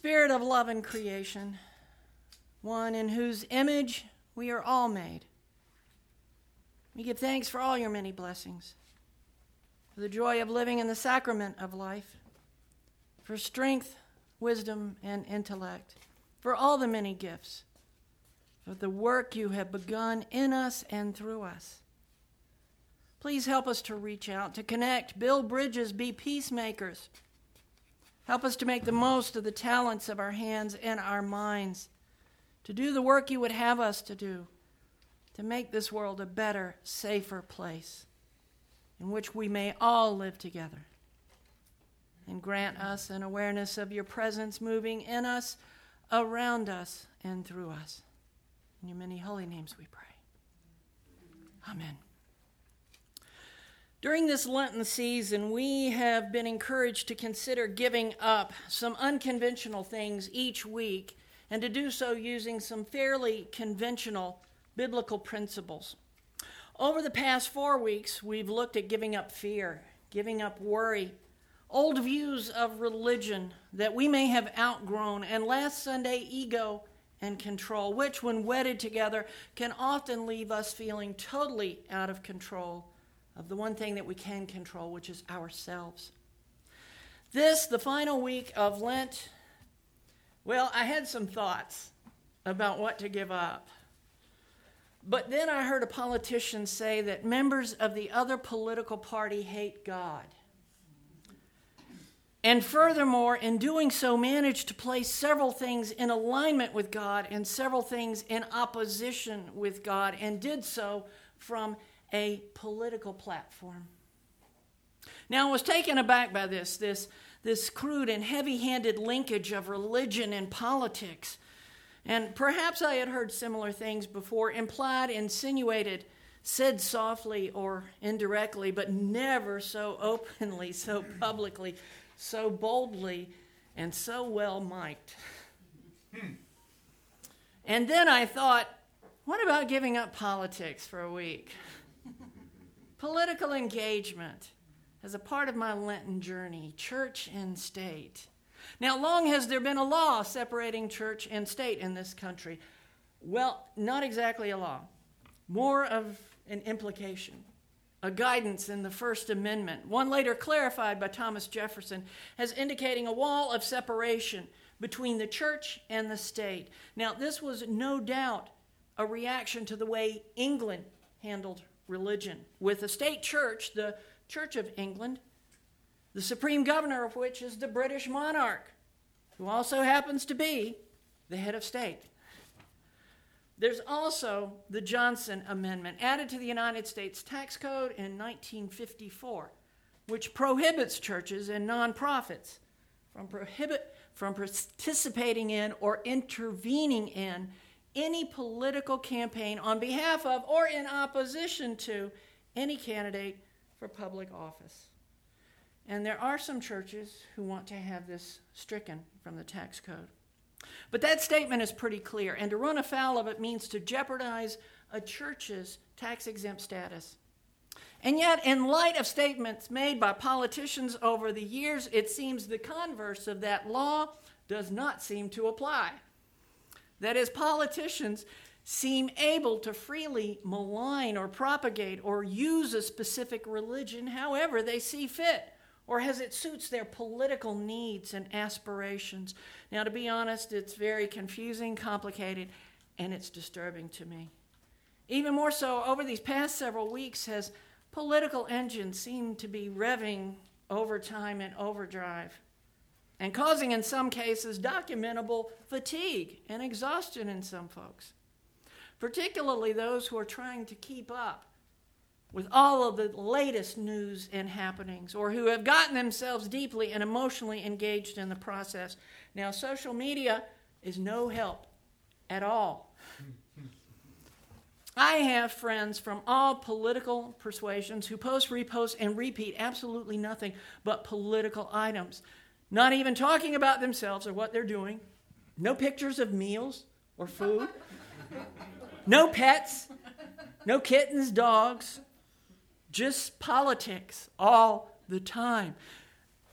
Spirit of love and creation, one in whose image we are all made, we give thanks for all your many blessings, for the joy of living in the sacrament of life, for strength, wisdom, and intellect, for all the many gifts, for the work you have begun in us and through us. Please help us to reach out, to connect, build bridges, be peacemakers. Help us to make the most of the talents of our hands and our minds, to do the work you would have us to do, to make this world a better, safer place in which we may all live together. And grant us an awareness of your presence moving in us, around us, and through us. In your many holy names we pray. Amen. During this Lenten season, we have been encouraged to consider giving up some unconventional things each week, and to do so using some fairly conventional biblical principles. Over the past 4 weeks, we've looked at giving up fear, giving up worry, old views of religion that we may have outgrown, and last Sunday, ego and control, which when wedded together can often leave us feeling totally out of control of the one thing that we can control, which is ourselves. This, the final week of Lent, well, I had some thoughts about what to give up. But then I heard a politician say that members of the other political party hate God. And furthermore, in doing so, managed to place several things in alignment with God and several things in opposition with God, and did so from a political platform. Now, I was taken aback by this crude and heavy-handed linkage of religion and politics. And perhaps I had heard similar things before, implied, insinuated, said softly or indirectly, but never so openly, so publicly, so boldly, and so well mic'd. And then I thought, what about giving up politics for a week? Political engagement as a part of my Lenten journey, church and state. Now, long has there been a law separating church and state in this country? Well, not exactly a law. More of an implication, a guidance in the First Amendment, one later clarified by Thomas Jefferson as indicating a wall of separation between the church and the state. Now, this was no doubt a reaction to the way England handled religion, with the state church, the Church of England, the supreme governor of which is the British monarch, who also happens to be the head of state. There's also the Johnson Amendment, added to the United States Tax Code in 1954, which prohibits churches and nonprofits from participating in or intervening in any political campaign on behalf of or in opposition to any candidate for public office. And there are some churches who want to have this stricken from the tax code. But that statement is pretty clear, and to run afoul of it means to jeopardize a church's tax-exempt status. And yet, in light of statements made by politicians over the years, it seems the converse of that law does not seem to apply. That is, politicians seem able to freely malign or propagate or use a specific religion however they see fit, or as it suits their political needs and aspirations. Now, to be honest, it's very confusing, complicated, and it's disturbing to me. Even more so, over these past several weeks, as political engines seem to be revving overtime and overdrive, and causing, in some cases, documentable fatigue and exhaustion in some folks, particularly those who are trying to keep up with all of the latest news and happenings, or who have gotten themselves deeply and emotionally engaged in the process. Now, social media is no help at all. I have friends from all political persuasions who post, repost, and repeat absolutely nothing but political items, not even talking about themselves or what they're doing. No pictures of meals or food. No pets. No kittens, dogs. Just politics all the time.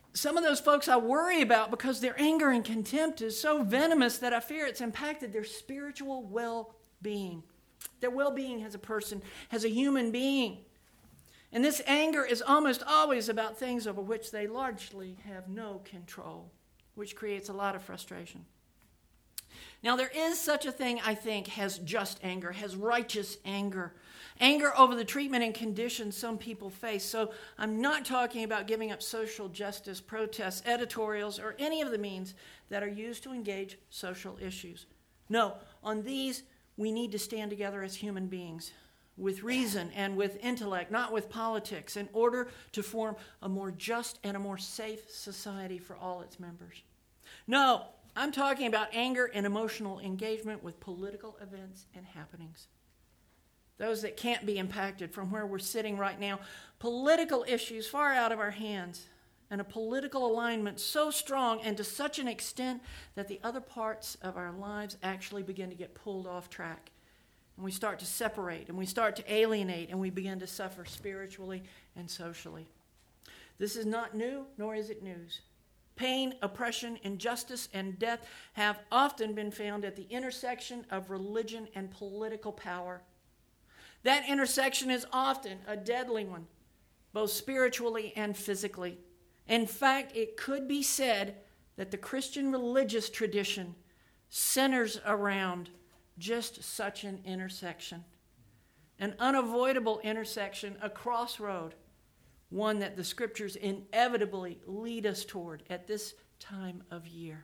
Some of those folks I worry about because their anger and contempt is so venomous that I fear it's impacted their spiritual well-being. Their well-being as a person, as a human being. And this anger is almost always about things over which they largely have no control, which creates a lot of frustration. Now, there is such a thing, I think, as just anger, as righteous anger. Anger over the treatment and conditions some people face. So I'm not talking about giving up social justice, protests, editorials, or any of the means that are used to engage social issues. No, on these, we need to stand together as human beings, with reason and with intellect, not with politics, in order to form a more just and a more safe society for all its members. No, I'm talking about anger and emotional engagement with political events and happenings. Those that can't be impacted from where we're sitting right now. Political issues far out of our hands, and a political alignment so strong and to such an extent that the other parts of our lives actually begin to get pulled off track. And we start to separate, and we start to alienate, and we begin to suffer spiritually and socially. This is not new, nor is it news. Pain, oppression, injustice, and death have often been found at the intersection of religion and political power. That intersection is often a deadly one, both spiritually and physically. In fact, it could be said that the Christian religious tradition centers around just such an intersection, an unavoidable intersection, a crossroad, one that the scriptures inevitably lead us toward at this time of year.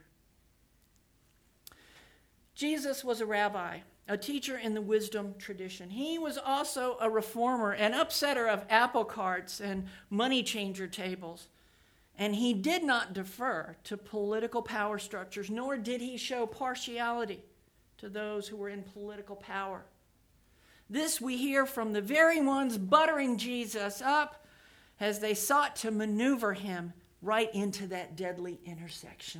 Jesus was a rabbi, a teacher in the wisdom tradition. He was also a reformer, an upsetter of apple carts and money changer tables. And he did not defer to political power structures, nor did he show partiality to those who were in political power. This we hear from the very ones buttering Jesus up as they sought to maneuver him right into that deadly intersection.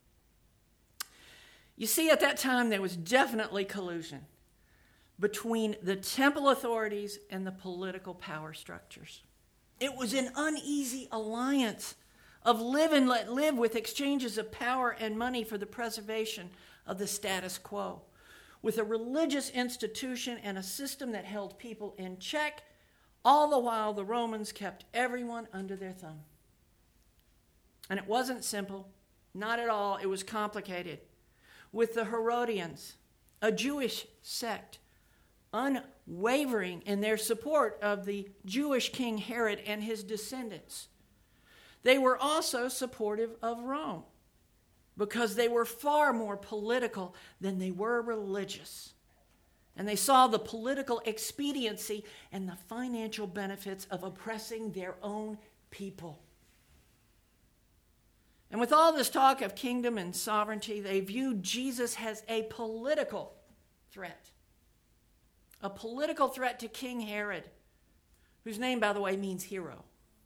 You see, at that time, there was definitely collusion between the temple authorities and the political power structures. It was an uneasy alliance of live and let live with exchanges of power and money for the preservation of the status quo, with a religious institution and a system that held people in check, all the while the Romans kept everyone under their thumb. And it wasn't simple, not at all. It was complicated. With the Herodians, a Jewish sect, unwavering in their support of the Jewish King Herod and his descendants. They were also supportive of Rome because they were far more political than they were religious. And they saw the political expediency and the financial benefits of oppressing their own people. And with all this talk of kingdom and sovereignty, they viewed Jesus as a political threat. A political threat to King Herod, whose name, by the way, means hero.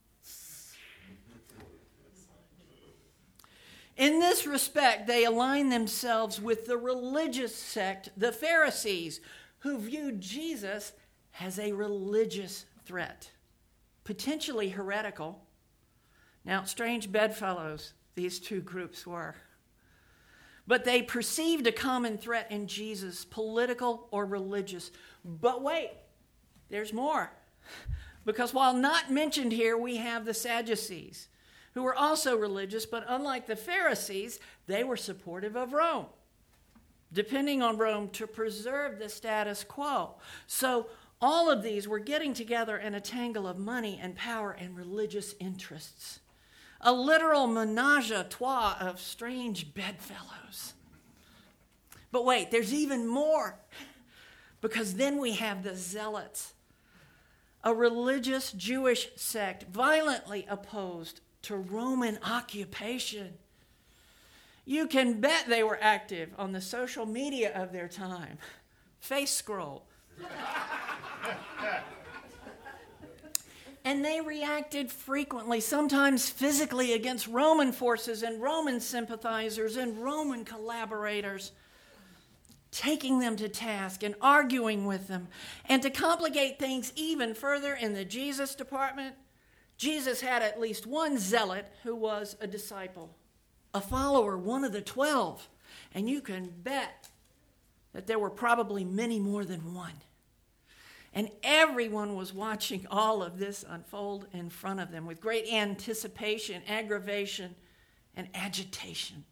In this respect, they aligned themselves with the religious sect, the Pharisees, who viewed Jesus as a religious threat, potentially heretical. Now, strange bedfellows these two groups were. But they perceived a common threat in Jesus, political or religious. But wait, there's more. Because while not mentioned here, we have the Sadducees, who were also religious, but unlike the Pharisees, they were supportive of Rome, depending on Rome to preserve the status quo. So all of these were getting together in a tangle of money and power and religious interests. A literal menage a trois of strange bedfellows. But wait, there's even more. Because then we have the Zealots, a religious Jewish sect violently opposed to Roman occupation. You can bet they were active on the social media of their time. Face scroll. And they reacted frequently, sometimes physically, against Roman forces and Roman sympathizers and Roman collaborators, taking them to task and arguing with them. And to complicate things even further in the Jesus department, Jesus had at least one zealot who was a disciple, a follower, one of the 12. And you can bet that there were probably many more than one. And everyone was watching all of this unfold in front of them with great anticipation, aggravation, and agitation.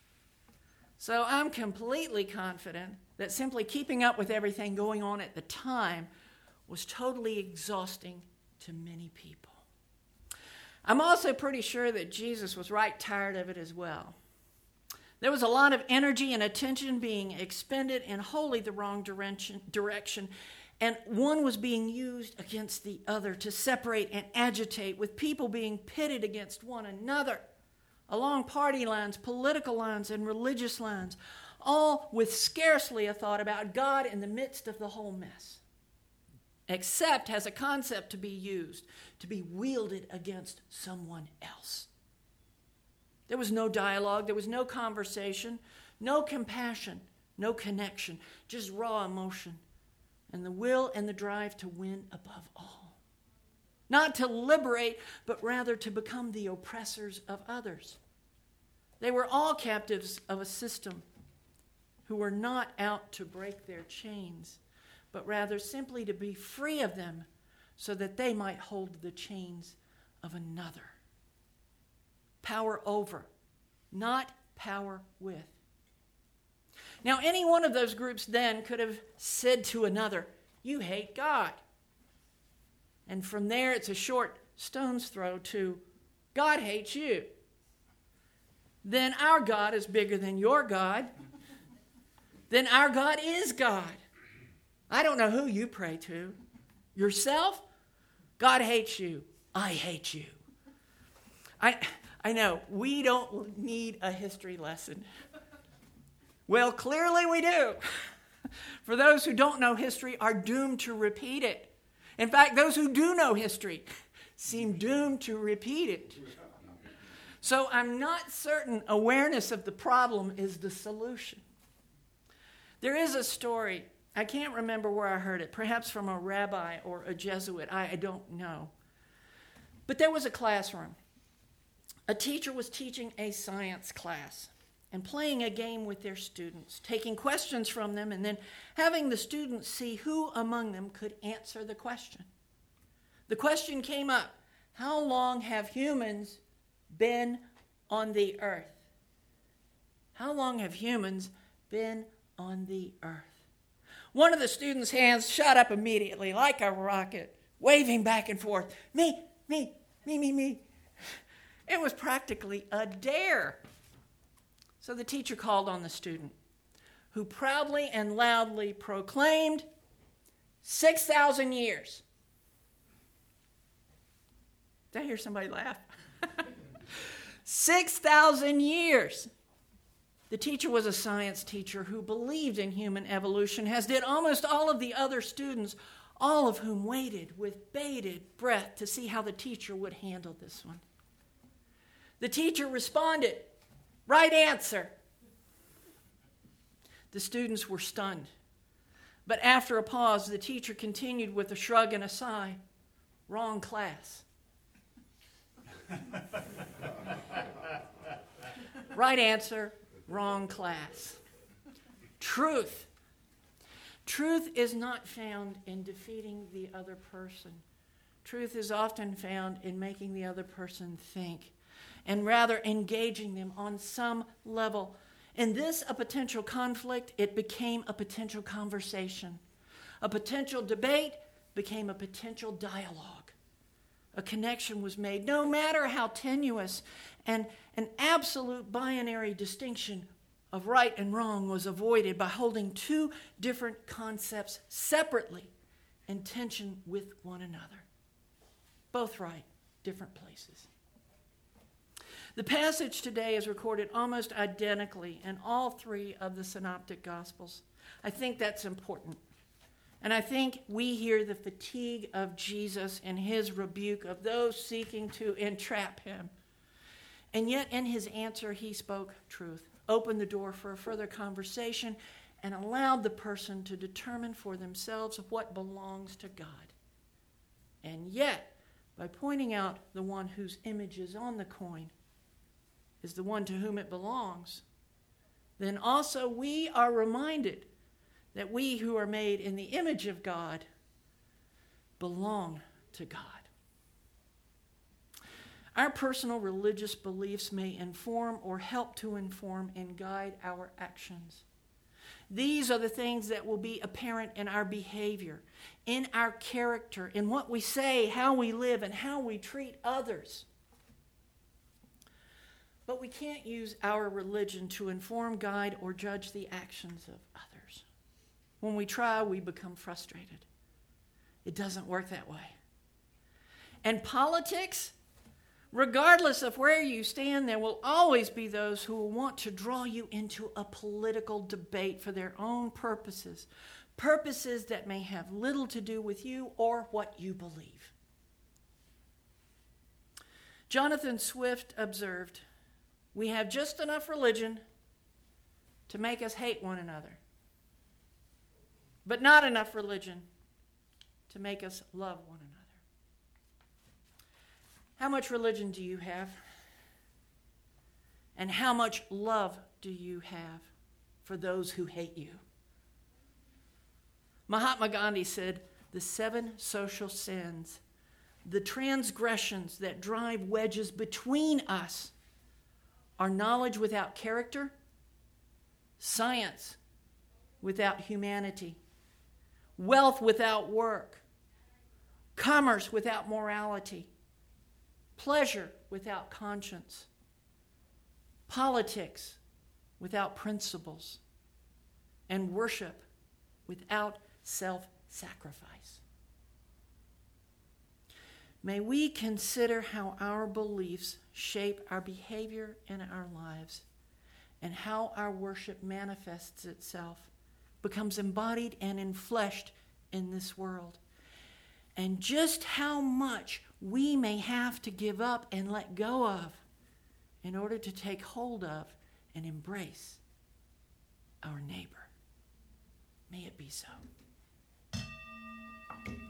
So I'm completely confident that simply keeping up with everything going on at the time was totally exhausting to many people. I'm also pretty sure that Jesus was right tired of it as well. There was a lot of energy and attention being expended in wholly the wrong direction, and one was being used against the other to separate and agitate, with people being pitted against one another along party lines, political lines, and religious lines, all with scarcely a thought about God in the midst of the whole mess, except as a concept to be used, to be wielded against someone else. There was no dialogue, there was no conversation, no compassion, no connection, just raw emotion, and the will and the drive to win above all. Not to liberate, but rather to become the oppressors of others. They were all captives of a system who were not out to break their chains, but rather simply to be free of them so that they might hold the chains of another. Power over, not power with. Now, any one of those groups then could have said to another, "You hate God." And from there, it's a short stone's throw to, "God hates you." Then our God is bigger than your God. Then our God is God. I don't know who you pray to. Yourself? God hates you. I hate you. I know, we don't need a history lesson. Well, clearly we do. For those who don't know history are doomed to repeat it. In fact, those who do know history seem doomed to repeat it. So I'm not certain awareness of the problem is the solution. There is a story, I can't remember where I heard it, perhaps from a rabbi or a Jesuit, I don't know. But there was a classroom. A teacher was teaching a science class and playing a game with their students, taking questions from them and then having the students see who among them could answer the question. The question came up, how long have humans been on the earth? How long have humans been on the earth? One of the students' hands shot up immediately like a rocket, waving back and forth. Me. It was practically a dare. So the teacher called on the student, who proudly and loudly proclaimed, 6,000 years. Did I hear somebody laugh? 6,000 years. The teacher was a science teacher who believed in human evolution, as did almost all of the other students, all of whom waited with bated breath to see how the teacher would handle this one. The teacher responded, "Right answer." The students were stunned. But after a pause, the teacher continued with a shrug and a sigh, "Wrong class." Right answer, wrong class. Truth. Truth is not found in defeating the other person. Truth is often found in making the other person think, and rather engaging them on some level. In this, a potential conflict, it became a potential conversation. A potential debate became a potential dialogue. A connection was made, no matter how tenuous, and an absolute binary distinction of right and wrong was avoided by holding two different concepts separately in tension with one another. Both right, different places. The passage today is recorded almost identically in all three of the Synoptic Gospels. I think that's important. And I think we hear the fatigue of Jesus in his rebuke of those seeking to entrap him. And yet in his answer, he spoke truth, opened the door for a further conversation, and allowed the person to determine for themselves what belongs to God. And yet, by pointing out the one whose image is on the coin is the one to whom it belongs, then also we are reminded that we who are made in the image of God belong to God. Our personal religious beliefs may inform or help to inform and guide our actions. These are the things that will be apparent in our behavior, in our character, in what we say, how we live, and how we treat others. But we can't use our religion to inform, guide, or judge the actions of others. When we try, we become frustrated. It doesn't work that way. And politics, regardless of where you stand, there will always be those who will want to draw you into a political debate for their own purposes, purposes that may have little to do with you or what you believe. Jonathan Swift observed, "We have just enough religion to make us hate one another, but not enough religion to make us love one another." How much religion do you have? And how much love do you have for those who hate you? Mahatma Gandhi said, "The 7 social sins, the transgressions that drive wedges between us, are knowledge without character, science without humanity, wealth without work, commerce without morality, pleasure without conscience, politics without principles, and worship without self-sacrifice." May we consider how our beliefs shape our behavior in our lives, and how our worship manifests itself, becomes embodied and enfleshed in this world, and just how much we may have to give up and let go of in order to take hold of and embrace our neighbor. May it be so.